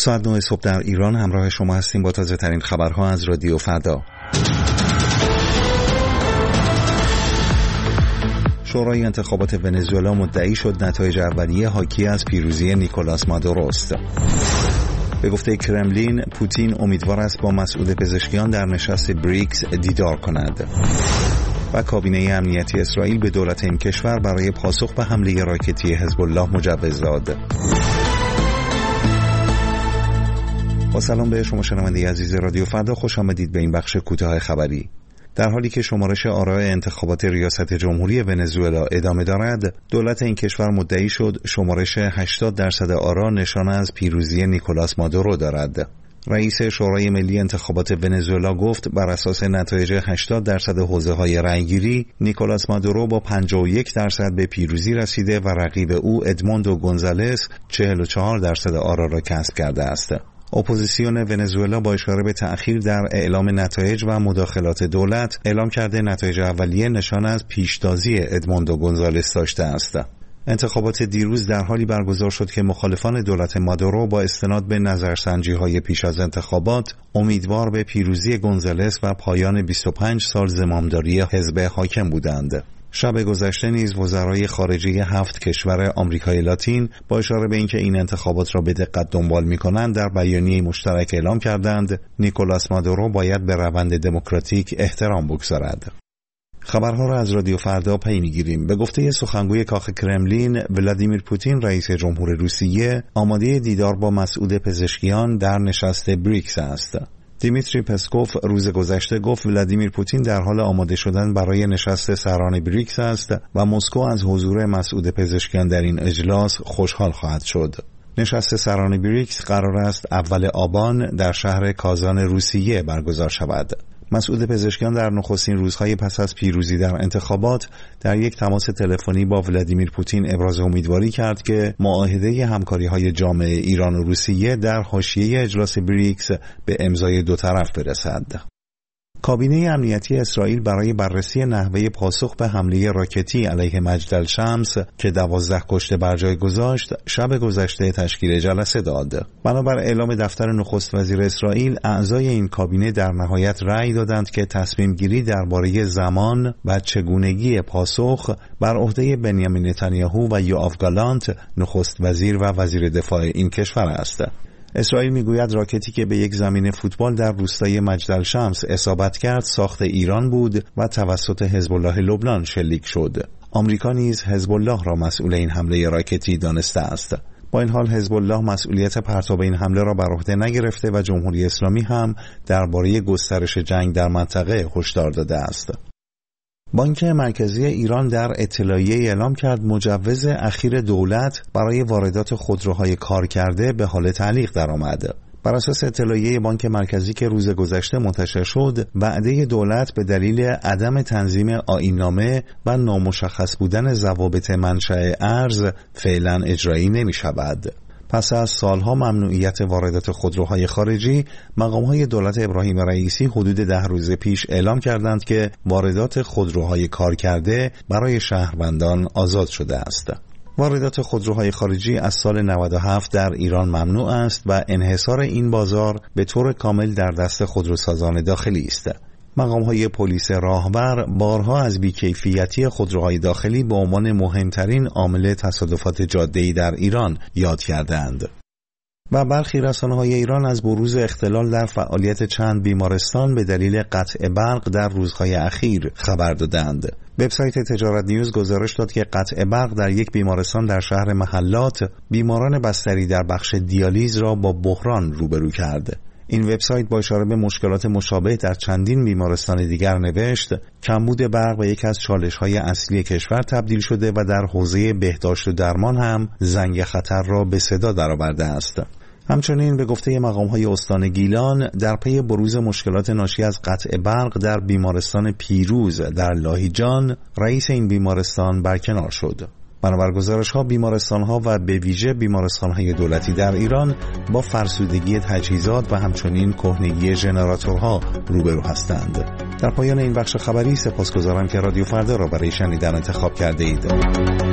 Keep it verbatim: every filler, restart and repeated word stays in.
ساعت نه صبح در ایران همراه شما هستیم با تازه ترین خبرها از رادیو فردا. شورای انتخابات ونزوئلا مدعی شد نتایج اولیه حاکی از پیروزی نیکولاس مادورو است. به گفته کرملین، پوتین امیدوار است با مسئول پزشکیان در نشست بریکس دیدار کند. و کابینه امنیتی اسرائیل به دولت این کشور برای پاسخ به حمله راکتی حزب الله مجوز داد. با سلام به شما شنونده عزیز رادیو فردا، خوش آمدید به این بخش کوتاه خبری. در حالی که شمارش آرای انتخابات ریاست جمهوری ونزوئلا ادامه دارد، دولت این کشور مدعی شد شمارش هشتاد درصد آرا نشانه از پیروزی نیکولاس مادورو دارد. رئیس شورای ملی انتخابات ونزوئلا گفت بر اساس نتایج هشتاد درصد حوزه‌های رأیگیری، نیکولاس مادورو با پنجاه و یک درصد به پیروزی رسیده و رقیب او ادموندو گونزالس چهل و چهار درصد آرا را کسب کرده است. اپوزیسیون ونزوئلا با اشاره به تأخیر در اعلام نتایج و مداخلات دولت اعلام کرده نتایج اولیه نشان از پیشتازی ادموندو گونزالس داشته است. انتخابات دیروز در حالی برگزار شد که مخالفان دولت مادورو با استناد به نظرسنجی‌های پیش از انتخابات امیدوار به پیروزی گونزالس و پایان بیست و پنج سال زمامداری حزب حاکم بودند. شب گذشته نیز وزرای خارجه هفت کشور آمریکای لاتین با اشاره به اینکه این انتخابات را به دقت دنبال می‌کنند در بیانیه مشترک اعلام کردند نیکولاس مادورو باید به روند دموکراتیک احترام بگذارد. خبرها را از رادیو فردا پی می‌گیریم. به گفته سخنگوی کاخ کرملین، ولادیمیر پوتین رئیس جمهور روسیه آماده دیدار با مسئول پزشکیان در نشست بریکس است. دیمیتری پسکوف روز گذشته گفت ولادیمیر پوتین در حال آماده شدن برای نشست سران بریکس است و مسکو از حضور مسئول پزشکیان در این اجلاس خوشحال خواهد شد. نشست سران بریکس قرار است اول آبان در شهر کازان روسیه برگزار شود. مسئول پزشکیان در نخستین روزهای پس از پیروزی در انتخابات در یک تماس تلفنی با ولادیمیر پوتین ابراز امیدواری کرد که معاهده همکاری‌های جامع ایران و روسیه در حاشیه اجلاس بریکس به امضای دو طرف برسد. کابینه امنیتی اسرائیل برای بررسی نحوه پاسخ به حمله راکتی علیه مجدالشمس که دوازده کشته بر جای گذاشت، شب گذشته تشکیل جلسه داد. بنابر اعلام دفتر نخست وزیر اسرائیل، اعضای این کابینه در نهایت رأی دادند که تصمیم گیری درباره زمان و چگونگی پاسخ بر عهده بنیامین نتانیاهو و یوآف گالانت نخست وزیر و وزیر دفاع این کشور است. اسرائیل میگوید راکتی که به یک زمین فوتبال در روستای مجدالشمس اصابت کرد ساخت ایران بود و توسط حزب الله لبنان شلیک شد. آمریکا نیز حزب الله را مسئول این حمله راکتی دانسته است. با این حال حزب الله مسئولیت پرتاب این حمله را بر عهده نگرفته و جمهوری اسلامی هم درباره گسترش جنگ در منطقه هشدار داده است. بانک مرکزی ایران در اطلاعیه اعلام کرد مجوز اخیر دولت برای واردات خودروهای کارکرده به حال تعلیق درآمد. بر اساس اطلاعیه بانک مرکزی که روز گذشته منتشر شد، وعده دولت به دلیل عدم تنظیم آیین‌نامه و نامشخص بودن ضوابط منشأ ارز فعلا اجرایی نمی شود. پس از سالها ممنوعیت واردات خودروهای خارجی، مقام‌های دولت ابراهیم رئیسی حدود ده روز پیش اعلام کردند که واردات خودروهای کارکرده برای شهروندان آزاد شده است. واردات خودروهای خارجی از سال نود و هفت در ایران ممنوع است و انحصار این بازار به طور کامل در دست خودروسازان داخلی است. مقام‌های پلیس راهبر بارها از بیکیفیتی خودروهای داخلی به عنوان مهمترین عامل تصادفات جاده‌ای در ایران یاد کردند. و برخی رسانه‌های ایران از بروز اختلال در فعالیت چند بیمارستان به دلیل قطع برق در روزهای اخیر خبر دادند. وبسایت تجارت نیوز گزارش داد که قطع برق در یک بیمارستان در شهر محلات بیماران بستری در بخش دیالیز را با بحران روبرو کرد. این وبسایت با اشاره به مشکلات مشابه در چندین بیمارستان دیگر نوشت کمبود برق به یک از چالش‌های اصلی کشور تبدیل شده و در حوزه بهداشت و درمان هم زنگ خطر را به صدا درآورده است. همچنین به گفته مقام‌های استان گیلان در پی بروز مشکلات ناشی از قطع برق در بیمارستان پیروز در لاهیجان، رئیس این بیمارستان برکنار شد. بنابر گزارش‌ها بیمارستان‌ها و به ویژه بیمارستان‌های دولتی در ایران با فرسودگی تجهیزات و همچنین کهنگی ژنراتورها روبرو هستند. در پایان این بخش خبری سپاسگزارم که رادیو فردا را برای شنیدن انتخاب کرده اید.